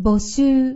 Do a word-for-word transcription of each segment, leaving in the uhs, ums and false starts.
募集。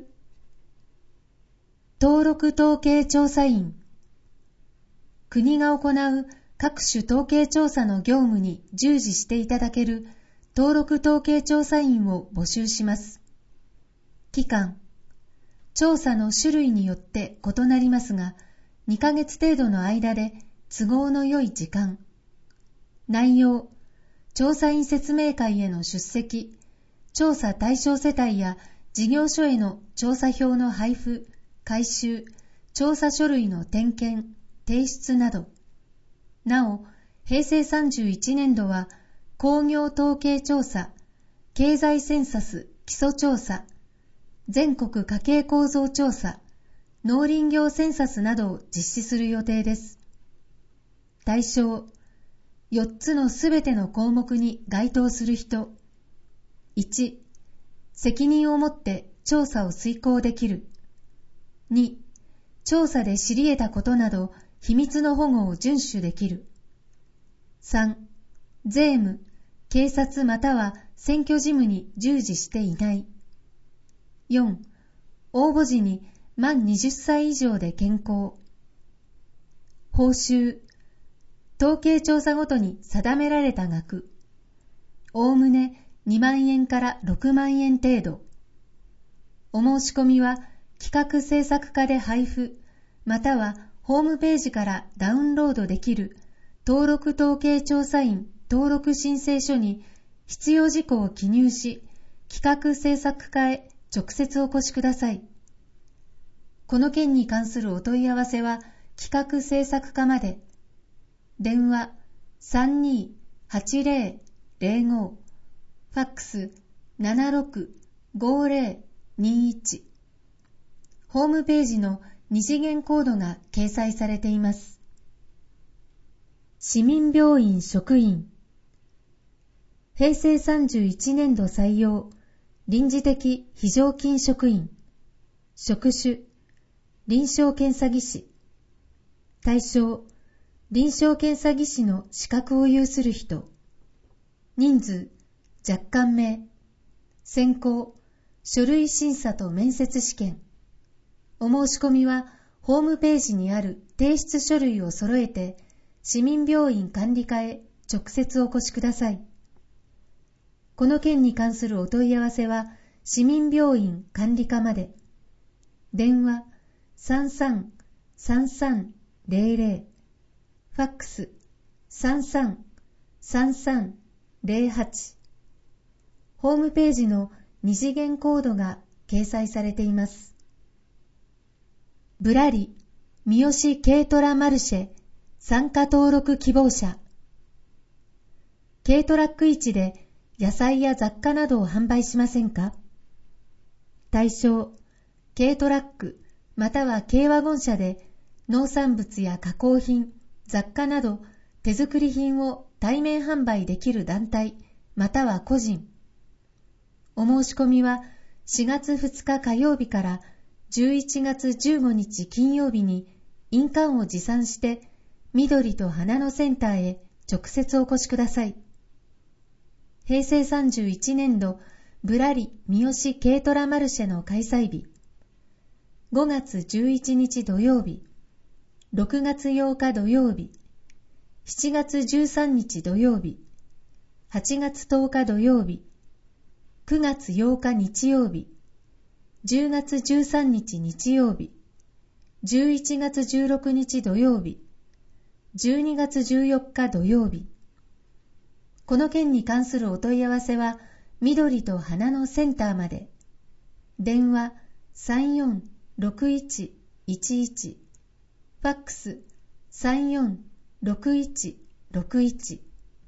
登録統計調査員。国が行う各種統計調査の業務に従事していただける登録統計調査員を募集します。期間。調査の種類によって異なりますが、にかげつ程度の間で都合の良い時間。内容。調査員説明会への出席、調査対象世帯や事業所への調査票の配布、回収、調査書類の点検、提出など。なお、へいせいさんじゅういちねんどは工業統計調査、経済センサス基礎調査、全国家計構造調査、農林業センサスなどを実施する予定です。対象、よっつのすべての項目に該当する人。いち、責任を持って調査を遂行できる。に、調査で知り得たことなど秘密の保護を遵守できる。さん、税務、警察または選挙事務に従事していない。よん、応募時に満はたち以上で健康。報酬、統計調査ごとに定められた額。おおむねにまんえんからろくまんえん程度。お申し込みは企画制作課で配布、またはホームページからダウンロードできる登録統計調査員登録申請書に必要事項を記入し、企画制作課へ直接お越しください。この件に関するお問い合わせは企画制作課まで。電話 さんにーはちぜろぜろご、ファックス ななろくごぜろにいち。ホームページの二次元コードが掲載されています。市民病院職員。へいせいさんじゅういちねんど採用、臨時的非常勤職員。職種、臨床検査技師。対象、臨床検査技師の資格を有する人。人数、若干名。選考、書類審査と面接試験。お申し込みは、ホームページにある提出書類を揃えて、市民病院管理課へ直接お越しください。この件に関するお問い合わせは、市民病院管理課まで。電話 さんさんさんさんぜろぜろ、ファックス さんさんさんさんぜろはち。ホームページの二次元コードが掲載されています。ぶらり三好軽トラマルシェ参加登録希望者。軽トラック市で野菜や雑貨などを販売しませんか？対象、軽トラックまたは軽ワゴン車で農産物や加工品、雑貨など手作り品を対面販売できる団体または個人。お申し込みはしがつふつか火曜日からじゅういちがつじゅうごにち金曜日に印鑑を持参して緑と花のセンターへ直接お越しください。へいせいさんじゅういちねんどぶらり三好軽トラマルシェの開催日。ごがつじゅういちにち土曜日、ろくがつようか土曜日、しちがつじゅうさんにち土曜日、はちがつとおか土曜日、くがつようか日曜日、じゅうがつじゅうさんにち日曜日、じゅういちがつじゅうろくにち土曜日、じゅうにがつじゅうよっか土曜日。この件に関するお問い合わせは緑と花のセンターまで。電話 さんよんろくいちいちいち、ファックス さんよんろくいちろくいち。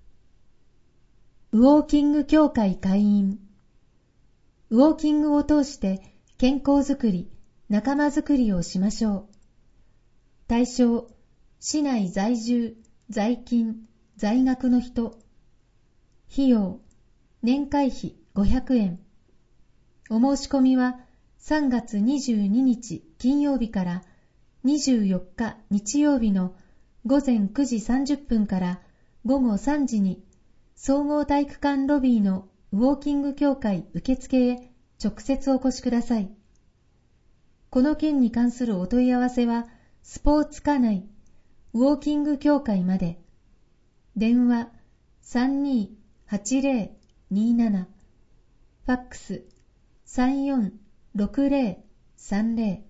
ウォーキング協会会員。ウォーキングを通して健康づくり、仲間づくりをしましょう。対象、市内在住、在勤、在学の人。費用、年会費ごひゃくえん。お申し込みはさんがつにじゅうににち金曜日からにじゅうよっか日曜日のごぜんくじさんじゅっぷんからごごさんじに総合体育館ロビーのウォーキング協会受付へ直接お越しください。この件に関するお問い合わせは、スポーツ課内ウォーキング協会まで。電話 さんにーはちぜろにーなな、ファックス さんよんろくぜろさんぜろ。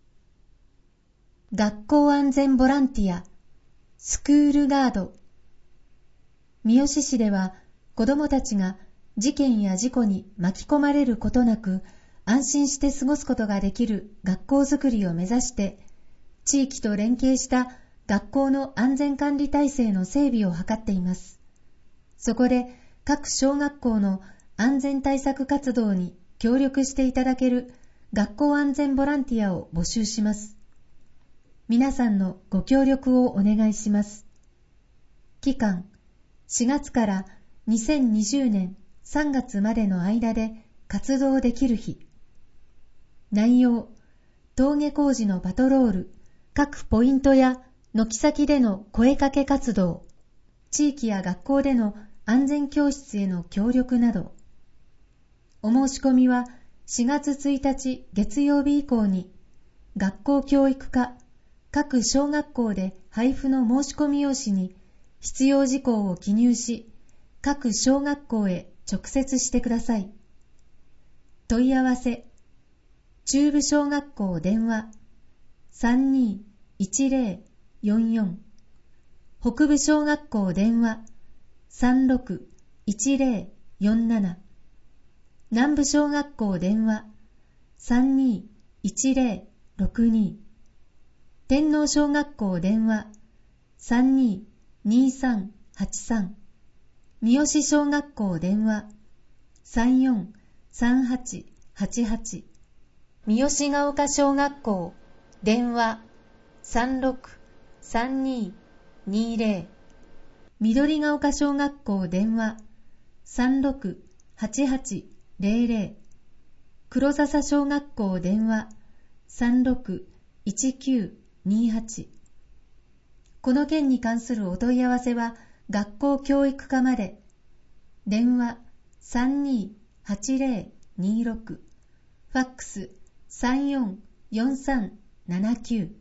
学校安全ボランティアスクールガード。三好市では子どもたちが事件や事故に巻き込まれることなく安心して過ごすことができる学校づくりを目指して地域と連携した学校の安全管理体制の整備を図っています。そこで各小学校の安全対策活動に協力していただける学校安全ボランティアを募集します。皆さんのご協力をお願いします。期間しがつからにせんにじゅうねんさんがつまでの間で活動できる日。内容、登下校時のパトロール、各ポイントや軒先での声かけ活動、地域や学校での安全教室への協力など。お申し込みはしがつついたち月曜日以降に学校教育課各小学校で配布の申し込み用紙に必要事項を記入し、各小学校へ直接してください。問い合わせ、中部小学校電話 さんにーいちぜろよんよん、北部小学校電話 さんろくいちぜろよんなな、南部小学校電話 さんにーいちぜろろくに、天皇小学校電話 さんにーにさんはちさん、三好小学校電話 さんよんさんはちはちはち、三好ヶ丘小学校電話 さんろくさんににぜろ、緑ヶ丘小学校電話 さんろくはちはちぜろぜろ、黒笹小学校電話 さんろくいちきゅうにはち。この件に関するお問い合わせは学校教育課まで。電話 さんにーはちぜろにろく、ファックス さんよんよんさんななきゅう。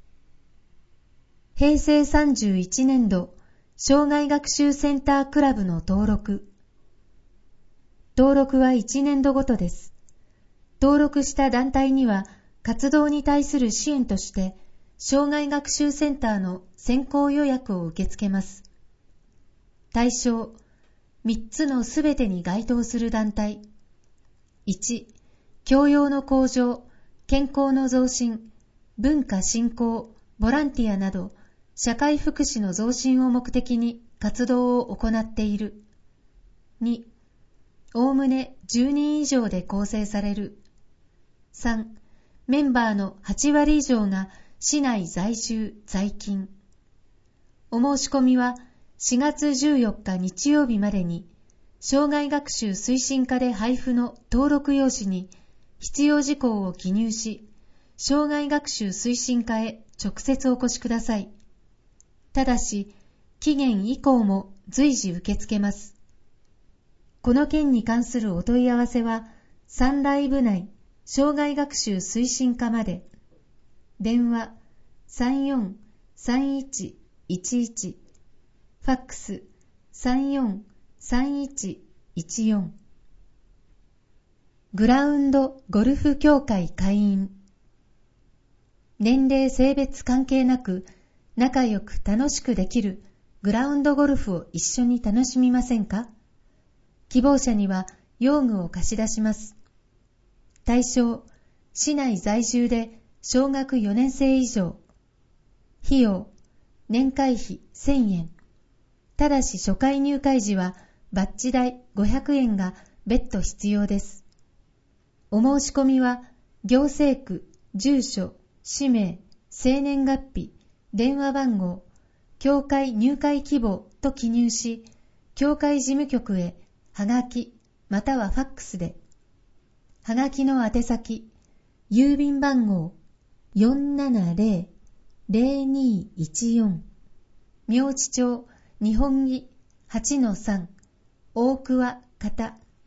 へいせいさんじゅういちねんど障害学習センタークラブの登録。登録はいちねんどごとです。登録した団体には活動に対する支援として障害学習センターの先行予約を受け付けます。対象、みっつのすべてに該当する団体。いち、教養の向上、健康の増進、文化振興、ボランティアなど、社会福祉の増進を目的に活動を行っている。に、おおむねじゅうにん以上で構成される。さん、メンバーのはちわり以上が市内在住在勤。お申し込みはしがつじゅうよっか日曜日までに、障害学習推進課で配布の登録用紙に必要事項を記入し、障害学習推進課へ直接お越しください。ただし、期限以降も随時受け付けます。この件に関するお問い合わせは、三来部内障害学習推進課まで。電話 さんよんさんいちいちいち、ファックス さんよんさんいちいちよん。グラウンドゴルフ協会会員。年齢性別関係なく仲良く楽しくできるグラウンドゴルフを一緒に楽しみませんか？希望者には用具を貸し出します。対象、市内在住で小学よねんせい以上。費用、年会費せんえん。ただし初回入会時はバッジ代ごひゃくえんが別途必要です。お申し込みは行政区、住所、氏名、生年月日、電話番号、協会入会希望と記入し、協会事務局へはがきまたはファックスで。はがきの宛先、郵便番号 よんななぜろぜろにいちよん、明知町日本木 はちのさん、大桑方、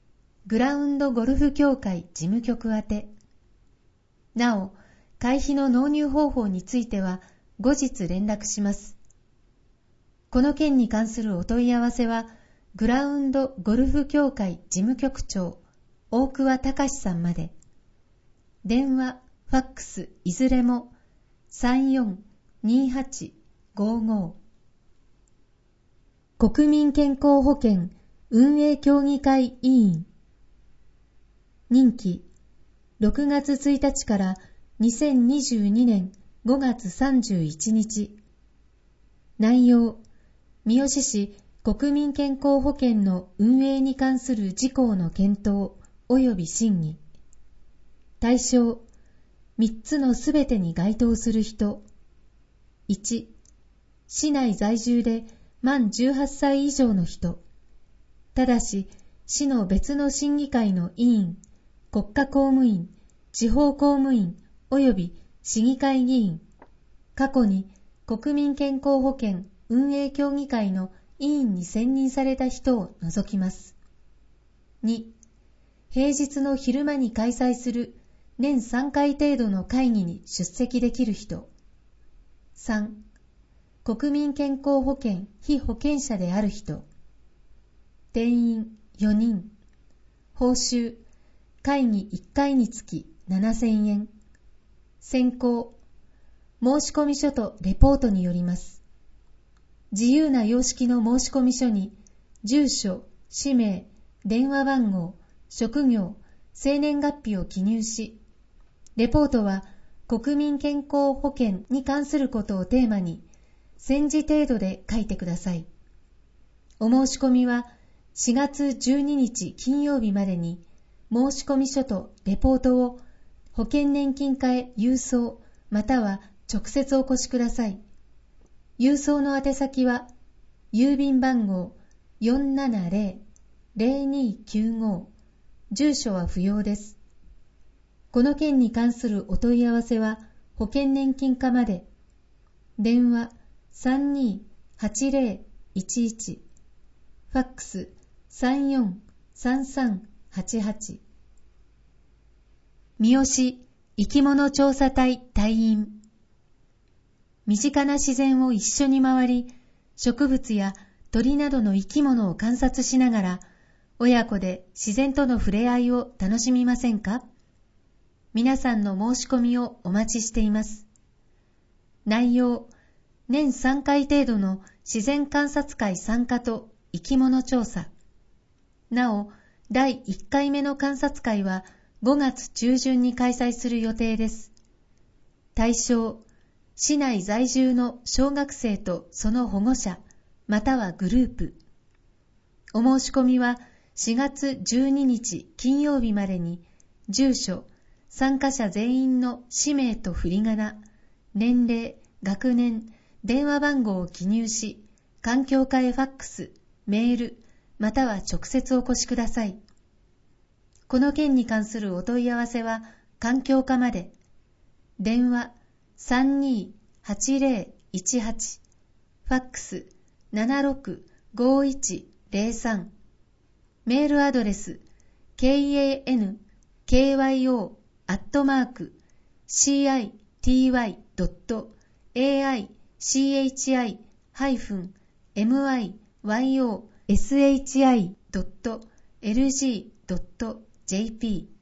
グラウンドゴルフ協会事務局宛て。なお、会費の納入方法については後日連絡します。この件に関するお問い合わせは、グラウンドゴルフ協会事務局長、大桑隆さんまで。電話、ファックスいずれも さんよんにはちごご。国民健康保険運営協議会委員。任期ろくがつついたちからにせんにじゅうにねんごがつさんじゅういちにち。内容、三好市国民健康保険の運営に関する事項の検討及び審議。対象、みっつのすべてに該当する人。いち、市内在住で満じゅうはっさい以上の人。ただし、市の別の審議会の委員、国家公務員、地方公務員及び市議会議員、過去に国民健康保険運営協議会の委員に選任された人を除きます。に、平日の昼間に開催する年さんかい程度の会議に出席できる人。さん、国民健康保険被保険者である人。定員よにん。報酬、会議いっかいにつきななせんえん。選考、申込書とレポートによります。自由な様式の申込書に、住所、氏名、電話番号、職業、生年月日を記入し、レポートは国民健康保険に関することをテーマに、せんじ程度で書いてください。お申し込みはしがつじゅうににち金曜日までに、申込書とレポートを保険年金課へ郵送または直接お越しください。郵送の宛先は、郵便番号 よんななぜろ ぜろにきゅうご、住所は不要です。この件に関するお問い合わせは、保険年金課まで。電話 さんにーはちぜろいちいち、ファックス さんよんさんさんはちはち。三好生き物調査隊隊員。身近な自然を一緒に回り、植物や鳥などの生き物を観察しながら、親子で自然との触れ合いを楽しみませんか？皆さんの申し込みをお待ちしています。内容、年さんかい程度の自然観察会参加と生き物調査。なお、だいいっかいめの観察会はごがつちゅうじゅんに開催する予定です。対象、市内在住の小学生とその保護者、またはグループ。お申し込みはしがつじゅうににち金曜日までに、住所、参加者全員の氏名と振り仮名、年齢、学年、電話番号を記入し、環境課へファックス、メール、または直接お越しください。この件に関するお問い合わせは、環境課まで。電話さんにーはちぜろいちはち、ファックスななろくごいちぜろさん、メールアドレス ケーエーエヌケーワイオー アットマーク シーアイティーワイ ドット エーアイシーエイチアイ ハイフン エムアイワイオー エスエイチアイ ドット エルジー ドット ジェーピー